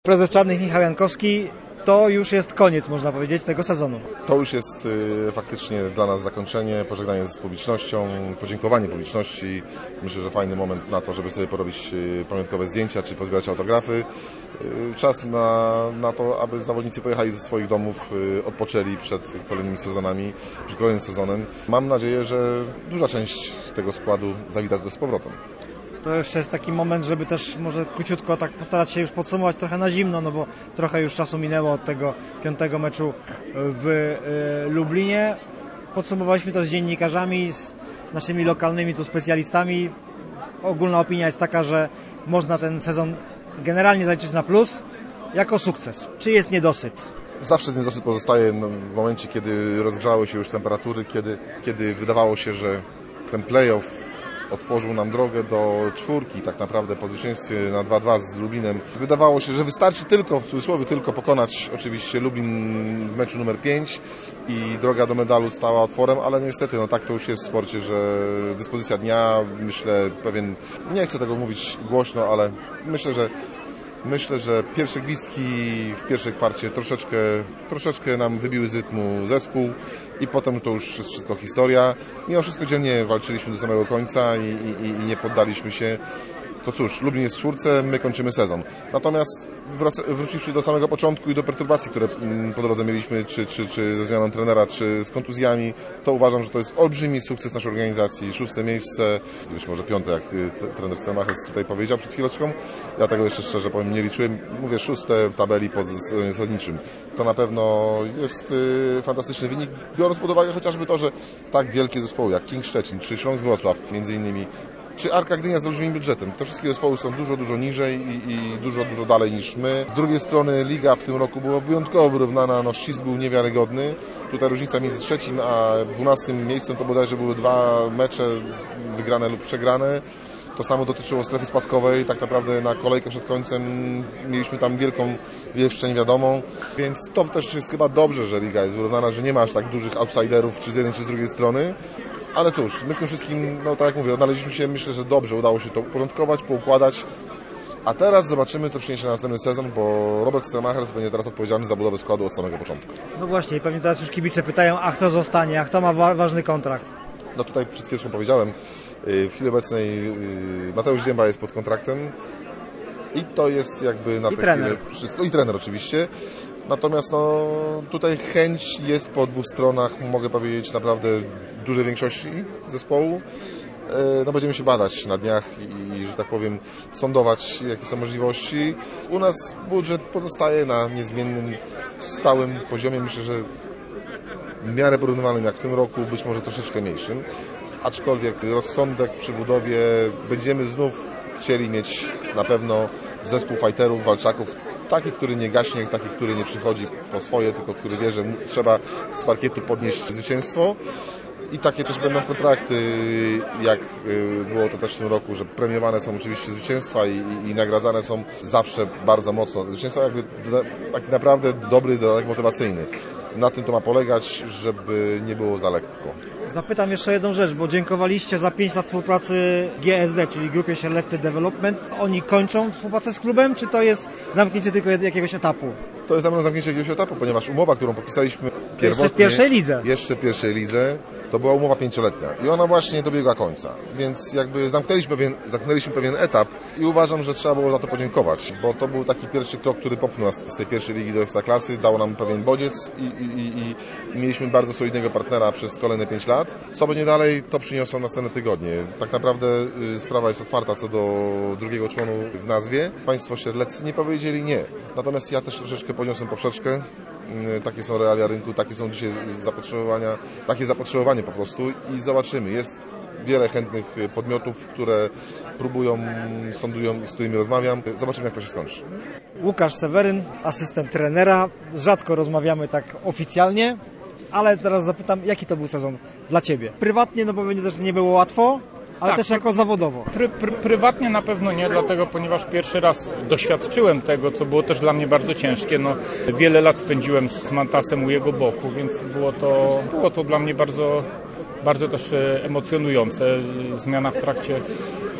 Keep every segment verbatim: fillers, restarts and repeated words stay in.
Prezes Czarnych Michał Jankowski, to już jest koniec, można powiedzieć, tego sezonu. To już jest y, faktycznie dla nas zakończenie, pożegnanie z publicznością, podziękowanie publiczności. Myślę, że fajny moment na to, żeby sobie porobić y, pamiątkowe zdjęcia, czy pozbierać autografy. Y, czas na, na to, aby zawodnicy pojechali ze swoich domów, y, odpoczęli przed kolejnymi sezonami, przed kolejnym sezonem. Mam nadzieję, że duża część tego składu zawita tu z powrotem. To jeszcze jest taki moment, żeby też może króciutko tak postarać się już podsumować trochę na zimno, no bo trochę już czasu minęło od tego piątego meczu w y, Lublinie. Podsumowaliśmy to z dziennikarzami, z naszymi lokalnymi tu specjalistami. Ogólna opinia jest taka, że można ten sezon generalnie zaliczyć na plus jako sukces. Czy jest niedosyt? Zawsze ten niedosyt pozostaje w momencie, kiedy rozgrzały się już temperatury, kiedy, kiedy wydawało się, że ten play-off otworzył nam drogę do czwórki, tak naprawdę po zwycięstwie na dwa dwa z Lublinem. Wydawało się, że wystarczy tylko, w cudzysłowie, tylko pokonać oczywiście Lublin w meczu numer pięć i droga do medalu stała otworem, ale niestety, no tak to już jest w sporcie, że dyspozycja dnia, myślę, pewien, nie chcę tego mówić głośno, ale myślę, że Myślę, że pierwsze gwizdki w pierwszej kwarcie troszeczkę, troszeczkę nam wybiły z rytmu zespół i potem to już jest wszystko historia. Mimo wszystko dzielnie walczyliśmy do samego końca i, i, i nie poddaliśmy się. To cóż, Lublin jest w czwórce, my kończymy sezon. Natomiast wraca, wróciwszy do samego początku i do perturbacji, które po drodze mieliśmy, czy, czy, czy ze zmianą trenera, czy z kontuzjami, to uważam, że to jest olbrzymi sukces naszej organizacji. Szóste miejsce, być może piąte, jak trener Stelmachers tutaj powiedział przed chwileczką. Ja tego jeszcze szczerze powiem, nie liczyłem. Mówię szóste w tabeli po stronie zasadniczym. To na pewno jest y, fantastyczny wynik, biorąc pod uwagę chociażby to, że tak wielkie zespoły jak King Szczecin, czy Śląsk Wrocław, między innymi, czy Arka Gdynia z olbrzymim budżetem. Te wszystkie zespoły są dużo, dużo niżej i, i dużo, dużo dalej niż my. Z drugiej strony liga w tym roku była wyjątkowo wyrównana, no ścisk był niewiarygodny. Tutaj różnica między trzecim a dwunastym miejscem to bodajże były dwa mecze wygrane lub przegrane. To samo dotyczyło strefy spadkowej. Tak naprawdę na kolejkę przed końcem mieliśmy tam wielką jeszcze niewiadomą. Więc to też jest chyba dobrze, że liga jest wyrównana, że nie ma aż tak dużych outsiderów, czy z jednej, czy z drugiej strony. Ale cóż, my w tym wszystkim, no tak jak mówię, odnaleźliśmy się, myślę, że dobrze udało się to uporządkować, poukładać. A teraz zobaczymy, co przyniesie na następny sezon, bo Robert Stelmachers będzie teraz odpowiedzialny za budowę składu od samego początku. No właśnie, i pewnie teraz już kibice pytają, a kto zostanie, a kto ma wa- ważny kontrakt? No tutaj przed chwilą powiedziałem, w chwili obecnej Mateusz Zięba jest pod kontraktem i to jest jakby na tę chwilę wszystko. I trener oczywiście. Natomiast no, tutaj chęć jest po dwóch stronach, mogę powiedzieć, naprawdę dużej większości zespołu. No, będziemy się badać na dniach i, że tak powiem, sądować, jakie są możliwości. U nas budżet pozostaje na niezmiennym, stałym poziomie. Myślę, że w miarę porównywalnym jak w tym roku, być może troszeczkę mniejszym. Aczkolwiek rozsądek przy budowie, będziemy znów chcieli mieć na pewno zespół fighterów, walczaków, taki, który nie gaśnie, taki, który nie przychodzi po swoje, tylko który wie, że trzeba z parkietu podnieść zwycięstwo. I takie też będą kontrakty, jak było to też w tym roku, że premiowane są oczywiście zwycięstwa i, i, i nagradzane są zawsze bardzo mocno. Zwycięstwa jakby taki naprawdę dobry dodatek motywacyjny. Na tym to ma polegać, żeby nie było za lekko. Zapytam jeszcze jedną rzecz, bo dziękowaliście za pięć lat współpracy G S D, czyli Grupie Sierleccy Development. Oni kończą współpracę z klubem, czy to jest zamknięcie tylko jakiegoś etapu? To jest zamknięcie jakiegoś etapu, ponieważ umowa, którą podpisaliśmy pierwotnie... Jeszcze w pierwszej lidze. Jeszcze w pierwszej lidze. To była umowa pięcioletnia i ona właśnie dobiega końca, więc jakby zamknęliśmy pewien, zamknęliśmy pewien etap i uważam, że trzeba było za to podziękować, bo to był taki pierwszy krok, który popchnął nas z tej pierwszej ligi do Ekstraklasy, dał nam pewien bodziec i, i, i, i mieliśmy bardzo solidnego partnera przez kolejne pięć lat. Co będzie dalej, to przyniosą następne tygodnie. Tak naprawdę y, sprawa jest otwarta co do drugiego członu w nazwie. Państwo Sierleccy nie powiedzieli nie, natomiast ja też troszeczkę podniosłem poprzeczkę. Takie są realia rynku, takie są dzisiaj zapotrzebowania, takie zapotrzebowanie po prostu i zobaczymy. Jest wiele chętnych podmiotów, które próbują, sądują i z którymi rozmawiam. Zobaczymy, jak to się skończy. Łukasz Seweryn, asystent trenera. Rzadko rozmawiamy tak oficjalnie, ale teraz zapytam, jaki to był sezon dla Ciebie? Prywatnie, no bo będzie też nie było łatwo, ale tak, też jako zawodowo. Pry, pry, prywatnie na pewno nie, dlatego ponieważ pierwszy raz doświadczyłem tego, co było też dla mnie bardzo ciężkie. No, wiele lat spędziłem z Mantasem u jego boku, więc było to, było to dla mnie bardzo, bardzo też emocjonujące. Zmiana w trakcie,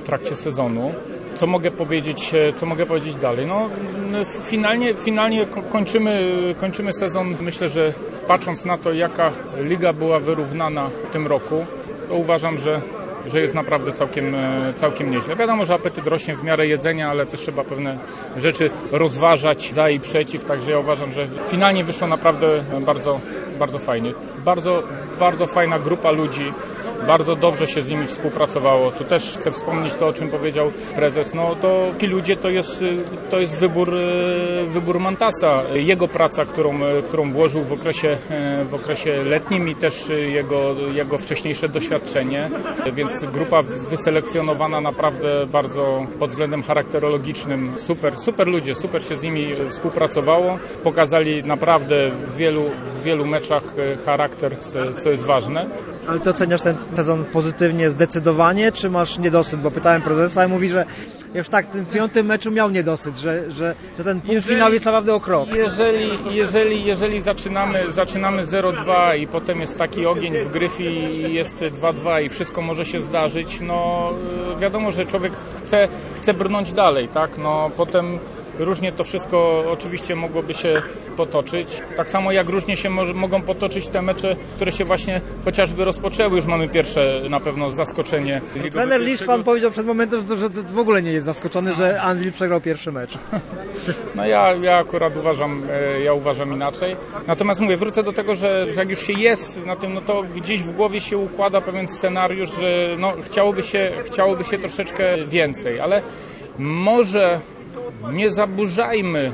w trakcie sezonu. Co mogę powiedzieć, co mogę powiedzieć dalej? No, finalnie, finalnie kończymy, kończymy sezon. Myślę, że patrząc na to, jaka liga była wyrównana w tym roku, to uważam, że że jest naprawdę całkiem, całkiem nieźle. Wiadomo, że apetyt rośnie w miarę jedzenia, ale też trzeba pewne rzeczy rozważać za i przeciw, także ja uważam, że finalnie wyszło naprawdę bardzo, bardzo fajnie. Bardzo, bardzo fajna grupa ludzi, bardzo dobrze się z nimi współpracowało. Tu też chcę wspomnieć to, o czym powiedział prezes. No to ci ludzie to jest, to jest wybór, wybór Mantasa. Jego praca, którą, którą włożył w okresie, w okresie letnim i też jego, jego wcześniejsze doświadczenie, więc grupa wyselekcjonowana naprawdę bardzo pod względem charakterologicznym. Super, super ludzie, super się z nimi współpracowało. Pokazali naprawdę w wielu, w wielu meczach charakter, co jest ważne. Ale ty oceniasz ten sezon pozytywnie zdecydowanie, czy masz niedosyt? Bo pytałem prezesa i mówi, że już tak w tym piątym meczu miał niedosyt, że, że, że ten półfinał jest naprawdę o krok. Jeżeli, jeżeli, jeżeli zaczynamy, zaczynamy zero dwa i potem jest taki ogień w Gryfii i jest dwa dwa i wszystko może się zdarzyć, no wiadomo, że człowiek chce, chce brnąć dalej, tak? No potem różnie to wszystko oczywiście mogłoby się potoczyć. Tak samo jak różnie się może, mogą potoczyć te mecze, które się właśnie chociażby rozpoczęły. Już mamy pierwsze na pewno zaskoczenie. Trener Liszwan powiedział przed momentem, że w ogóle nie jest zaskoczony, że Anwil przegrał pierwszy mecz. No ja, ja akurat uważam, ja uważam inaczej. Natomiast mówię, wrócę do tego, że, że jak już się jest na tym, no to gdzieś w głowie się układa pewien scenariusz, że no, chciałoby się, chciałoby się troszeczkę więcej, ale może nie zaburzajmy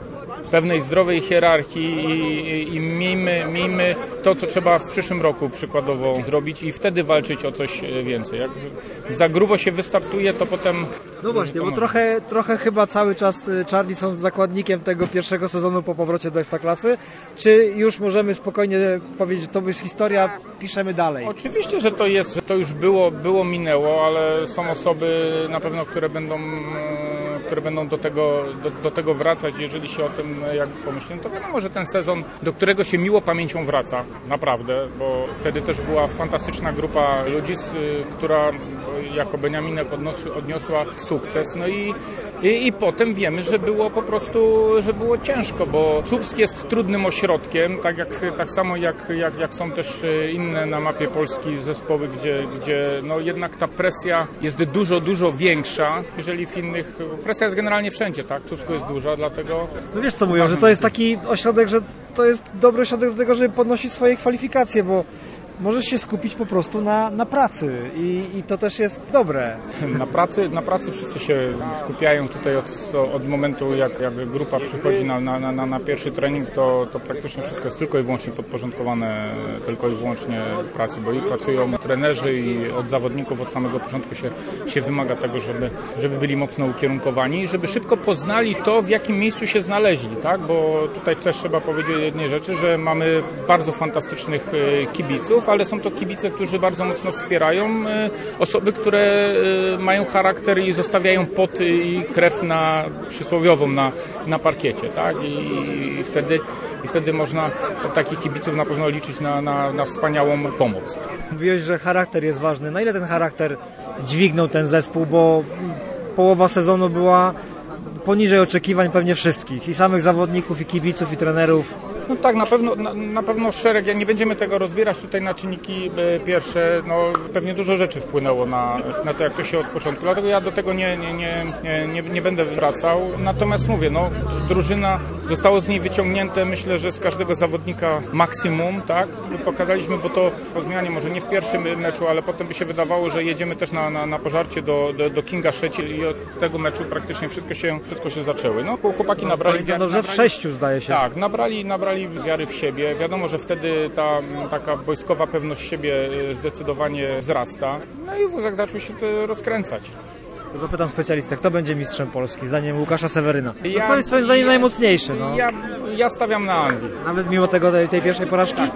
pewnej zdrowej hierarchii i, i miejmy, miejmy to, co trzeba w przyszłym roku przykładowo zrobić i wtedy walczyć o coś więcej. Jak za grubo się wystartuje, to potem... No właśnie, bo trochę, trochę chyba cały czas czarni są zakładnikiem tego pierwszego sezonu po powrocie do Ekstraklasy. Czy już możemy spokojnie powiedzieć, że to jest historia, piszemy dalej? Oczywiście, że to jest, że to już było, było minęło, ale są osoby na pewno, które będą które będą do tego, do, do tego wracać. Jeżeli się o tym jak pomyślimy, to wiadomo, że ten sezon, do którego się miło pamięcią wraca, naprawdę, bo wtedy też była fantastyczna grupa ludzi, która jako Beniaminek odnosi, odniosła sukces. No i, i, i potem wiemy, że było po prostu, że było ciężko, bo Słupsk jest trudnym ośrodkiem, tak, jak, tak samo jak, jak, jak są też inne na mapie Polski zespoły, gdzie, gdzie no jednak ta presja jest dużo, dużo większa, jeżeli w innych... Presja jest generalnie wszędzie, tak? W Słupsku jest duża, dlatego... No wiesz co mówią, że to jest taki ośrodek, że to jest dobry ośrodek do tego, żeby podnosić swoje kwalifikacje, bo możesz się skupić po prostu na, na pracy i, i to też jest dobre. Na pracy, na pracy wszyscy się skupiają tutaj od, od momentu, jak, jak grupa przychodzi na, na, na, na pierwszy trening, to, to praktycznie wszystko jest tylko i wyłącznie podporządkowane tylko i wyłącznie pracy, bo i pracują trenerzy i od zawodników od samego początku się, się wymaga tego, żeby, żeby byli mocno ukierunkowani i żeby szybko poznali to, w jakim miejscu się znaleźli, tak? Bo tutaj też trzeba powiedzieć jednej rzeczy, że mamy bardzo fantastycznych kibiców, ale są to kibice, którzy bardzo mocno wspierają osoby, które mają charakter i zostawiają pot i krew na przysłowiową na, na parkiecie, tak? I, i, wtedy, i wtedy można od takich kibiców na pewno liczyć na, na, na wspaniałą pomoc. Mówiłeś, że charakter jest ważny. Na ile ten charakter dźwignął ten zespół, bo połowa sezonu była poniżej oczekiwań pewnie wszystkich, i samych zawodników, i kibiców, i trenerów. No tak, na pewno, na, na pewno szereg, ja nie będziemy tego rozbierać tutaj na czynniki pierwsze, no pewnie dużo rzeczy wpłynęło na, na to, jak to się od początku, dlatego ja do tego nie, nie, nie, nie, nie będę wracał, natomiast mówię, no drużyna, zostało z niej wyciągnięte, myślę, że z każdego zawodnika maksimum, tak, pokazaliśmy, bo to po zmianie może nie w pierwszym meczu, ale potem by się wydawało, że jedziemy też na, na, na pożarcie do, do, do Kinga Szczecin i od tego meczu praktycznie wszystko się, wszystko się zaczęły. No chłopaki no, nabrali... No dobrze, w sześciu zdaje się. Tak, nabrali, nabrali wiary w siebie. Wiadomo, że wtedy ta taka wojskowa pewność siebie zdecydowanie wzrasta. No i wózek zaczął się rozkręcać. Zapytam specjalistę, kto będzie mistrzem Polski, zdaniem Łukasza Seweryna? No ja, to jest swoim zdaniem ja, najmocniejszy. No. Ja, ja stawiam na Anwil. Nawet mimo tego tej, tej pierwszej porażki? Tak.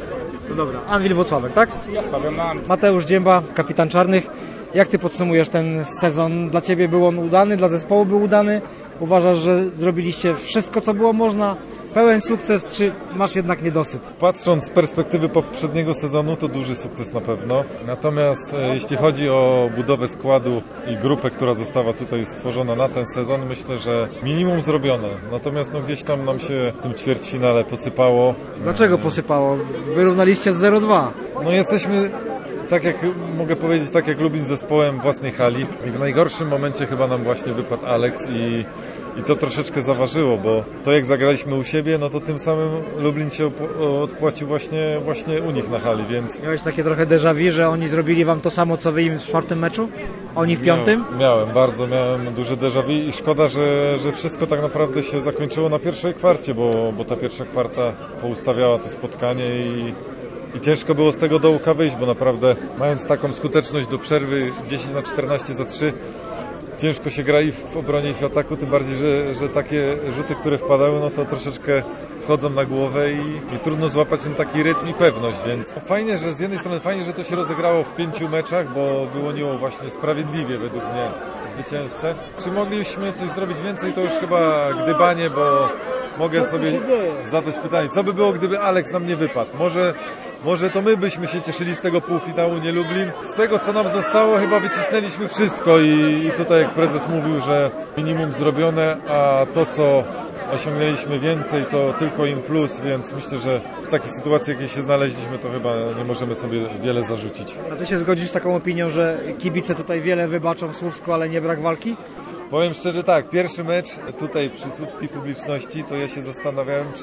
No dobra, Anwil Włocławek, tak? Ja stawiam na Anwil. Mateusz Dzięba, kapitan Czarnych. Jak ty podsumujesz ten sezon? Dla ciebie był on udany, dla zespołu był udany? Uważasz, że zrobiliście wszystko, co było można? pełen sukces, czy masz jednak niedosyt? Patrząc z perspektywy poprzedniego sezonu, to duży sukces na pewno. Natomiast e, jeśli chodzi o budowę składu i grupę, która została tutaj stworzona na ten sezon, myślę, że minimum zrobione. Natomiast no, gdzieś tam nam się w tym ćwierćfinale posypało. Dlaczego posypało? Wyrównaliście z zero dwa. No jesteśmy, tak jak mogę powiedzieć, tak jak Lublin z zespołem własnej hali. I w najgorszym momencie chyba nam właśnie wypadł Alex i, i to troszeczkę zaważyło, bo to jak zagraliśmy u siebie, no to tym samym Lublin się odpłacił właśnie, właśnie u nich na hali, więc... Miałeś takie trochę déjà vu, że oni zrobili wam to samo, co wy im w czwartym meczu? Oni w piątym? Miałem, miałem bardzo, miałem duże déjà vu i szkoda, że, że wszystko tak naprawdę się zakończyło na pierwszej kwarcie, bo, bo ta pierwsza kwarta poustawiała to spotkanie i I ciężko było z tego dołka wyjść, bo naprawdę mając taką skuteczność do przerwy dziesięć na czternaście za trzy, ciężko się gra i w obronie i w ataku, tym bardziej, że, że takie rzuty, które wpadały, no to troszeczkę wchodzą na głowę i, i trudno złapać ten taki rytm i pewność, więc fajnie, że z jednej strony fajnie, że to się rozegrało w pięciu meczach, bo wyłoniło właśnie sprawiedliwie według mnie zwycięzcę. Czy mogliśmy coś zrobić więcej, to już chyba gdybanie, bo mogę sobie zadać pytanie, co by było, gdyby Alex nam nie wypadł? Może, może to my byśmy się cieszyli z tego półfinału, nie Lublin. Z tego, co nam zostało, chyba wycisnęliśmy wszystko i, i tutaj jak prezes mówił, że minimum zrobione, a to, co osiągnęliśmy więcej, to tylko in plus, więc myślę, że w takiej sytuacji, jakiej się znaleźliśmy, to chyba nie możemy sobie wiele zarzucić. A ty się zgodzisz z taką opinią, że kibice tutaj wiele wybaczą w Słupsku, ale nie brak walki? Powiem szczerze tak, pierwszy mecz tutaj przy słupskiej publiczności, to ja się zastanawiałem, czy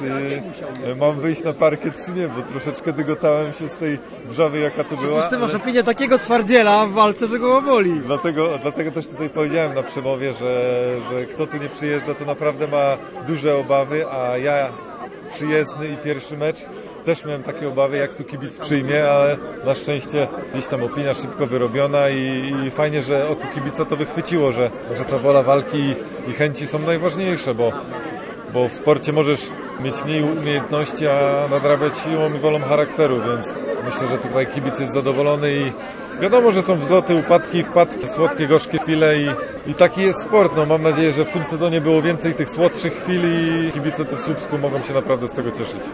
mam wyjść na parkiet, czy nie, bo troszeczkę dygotałem się z tej wrzawy, jaka to była. Przecież ty masz ale... opinię takiego twardziela w walce, że go boli. Dlatego, dlatego też tutaj powiedziałem na przemowie, że, że kto tu nie przyjeżdża, to naprawdę ma duże obawy, a ja przyjezdny i pierwszy mecz też miałem takie obawy, jak tu kibic przyjmie, ale na szczęście gdzieś tam opinia szybko wyrobiona i, i fajnie, że oko kibica to wychwyciło, że, że ta wola walki i, i chęci są najważniejsze, bo, bo w sporcie możesz mieć mniej umiejętności, a nadrabiać siłą i wolą charakteru, więc myślę, że tutaj kibic jest zadowolony i wiadomo, że są wzloty, upadki, wpadki, słodkie, gorzkie chwile i, i taki jest sport. No, mam nadzieję, że w tym sezonie było więcej tych słodszych chwil i kibice tu w Słupsku mogą się naprawdę z tego cieszyć.